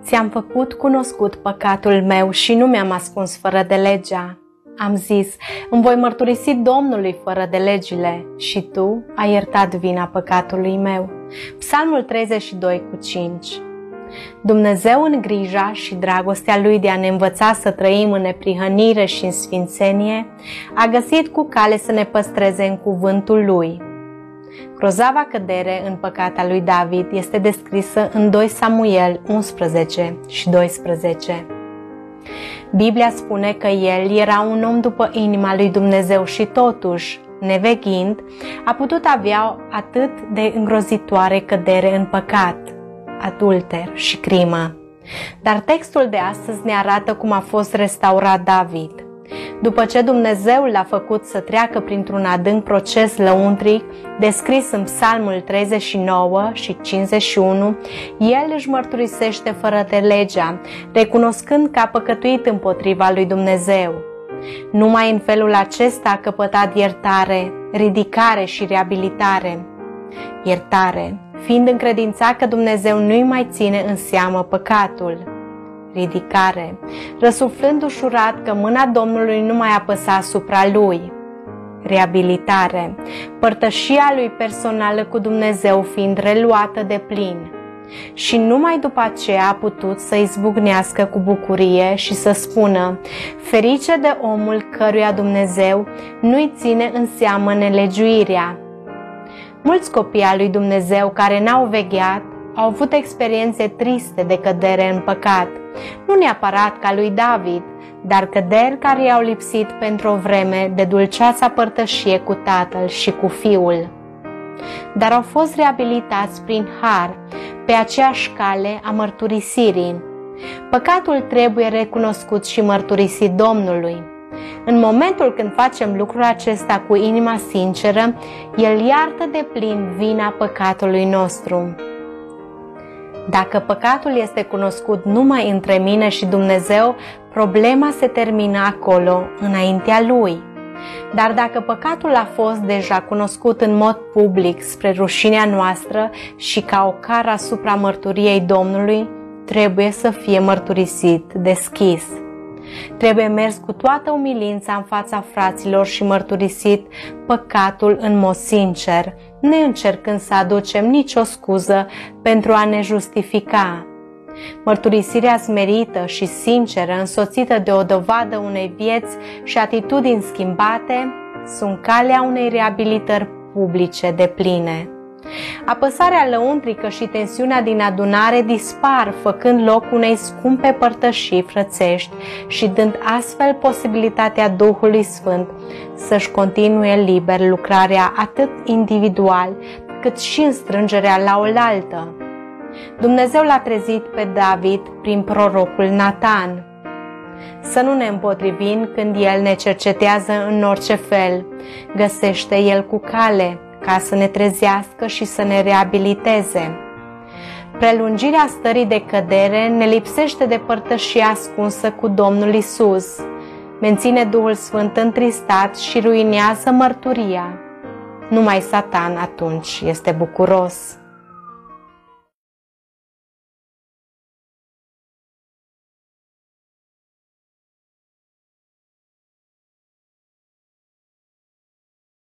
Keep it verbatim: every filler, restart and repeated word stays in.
Ți-am făcut cunoscut păcatul meu și nu mi-am ascuns fără de legea. Am zis, îmi voi mărturisi Domnului fără de legile și tu ai iertat vina păcatului meu. Psalmul treizeci și doi cu cinci. Dumnezeu, în grija și dragostea Lui de a ne învăța să trăim în neprihănire și în sfințenie, a găsit cu cale să ne păstreze în cuvântul Lui. Grozava cădere în păcat a lui David este descrisă în doi Samuel unsprezece și doisprezece. Biblia spune că el era un om după inima lui Dumnezeu și totuși, neveghind, a putut avea atât de îngrozitoare cădere în păcat, adulter și crimă. Dar textul de astăzi ne arată cum a fost restaurat David. După ce Dumnezeu l-a făcut să treacă printr-un adânc proces lăuntric, descris în Psalmul treizeci și nouă și cincizeci și unu, el își mărturisește fără de legea, recunoscând că a păcătuit împotriva lui Dumnezeu. Numai în felul acesta a căpătat iertare, ridicare și reabilitare. Iertare, fiind încredințat că Dumnezeu nu-i mai ține în seamă păcatul. Ridicare, răsuflând ușurat că mâna Domnului nu mai apăsa asupra lui. Reabilitare, părtășia lui personală cu Dumnezeu fiind reluată de plin. Și numai după aceea a putut să izbucnească cu bucurie și să spună, ferice de omul căruia Dumnezeu nu-i ține în seamă nelegiuirea. Mulți copii ai lui Dumnezeu care n-au vegheat au avut experiențe triste de cădere în păcat, nu neapărat ca lui David, dar căderi care i-au lipsit pentru o vreme de dulceața părtășie cu Tatăl și cu Fiul. Dar au fost reabilitați prin har, pe aceeași cale a mărturisirii. Păcatul trebuie recunoscut și mărturisit Domnului. În momentul când facem lucrul acesta cu inima sinceră, El iartă de plin vina păcatului nostru. Dacă păcatul este cunoscut numai între mine și Dumnezeu, problema se termină acolo, înaintea Lui. Dar dacă păcatul a fost deja cunoscut în mod public spre rușinea noastră și ca o cară asupra mărturiei Domnului, trebuie să fie mărturisit deschis. Trebuie mers cu toată umilința în fața fraților și mărturisit păcatul în mod sincer, neîncercând să aducem nicio scuză pentru a ne justifica. Mărturisirea smerită și sinceră, însoțită de o dovadă unei vieți și atitudini schimbate, sunt calea unei reabilitări publice depline. Apăsarea lăuntrică și tensiunea din adunare dispar, făcând loc unei scumpe părtășii frățești și dând astfel posibilitatea Duhului Sfânt să-și continue liber lucrarea atât individual cât și în strângerea la oaltă. Dumnezeu l-a trezit pe David prin prorocul Natan. Să nu ne împotrivim când el ne cercetează în orice fel, găsește el cu cale ca să ne trezească și să ne reabiliteze. Prelungirea stării de cădere ne lipsește de părtășia ascunsă cu Domnul Isus, menține Duhul Sfânt întristat și ruinează mărturia. Numai Satan atunci este bucuros.